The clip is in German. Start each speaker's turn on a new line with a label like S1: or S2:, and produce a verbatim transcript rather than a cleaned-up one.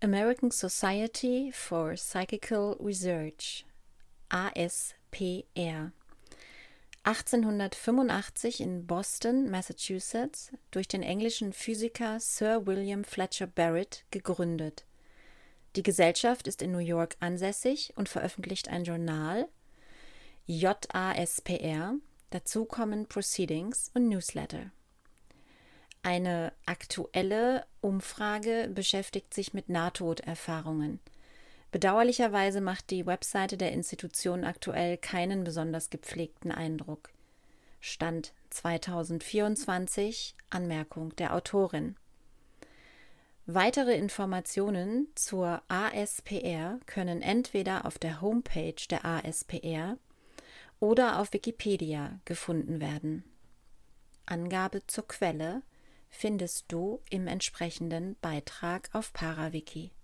S1: American Society for Psychical Research, A S P R. achtzehnhundertfünfundachtzig in Boston, Massachusetts, durch den englischen Physiker Sir William Fletcher Barrett gegründet. Die Gesellschaft ist in New York ansässig und veröffentlicht ein Journal, J A S P R, dazu kommen Proceedings und Newsletter. Eine aktuelle Umfrage beschäftigt sich mit Nahtoderfahrungen. Bedauerlicherweise macht die Webseite der Institution aktuell keinen besonders gepflegten Eindruck. Stand zweitausendvierundzwanzig, Anmerkung der Autorin. Weitere Informationen zur A S P R können entweder auf der Homepage der A S P R oder auf Wikipedia gefunden werden. Angabe zur Quelle findest du im entsprechenden Beitrag auf Parawiki.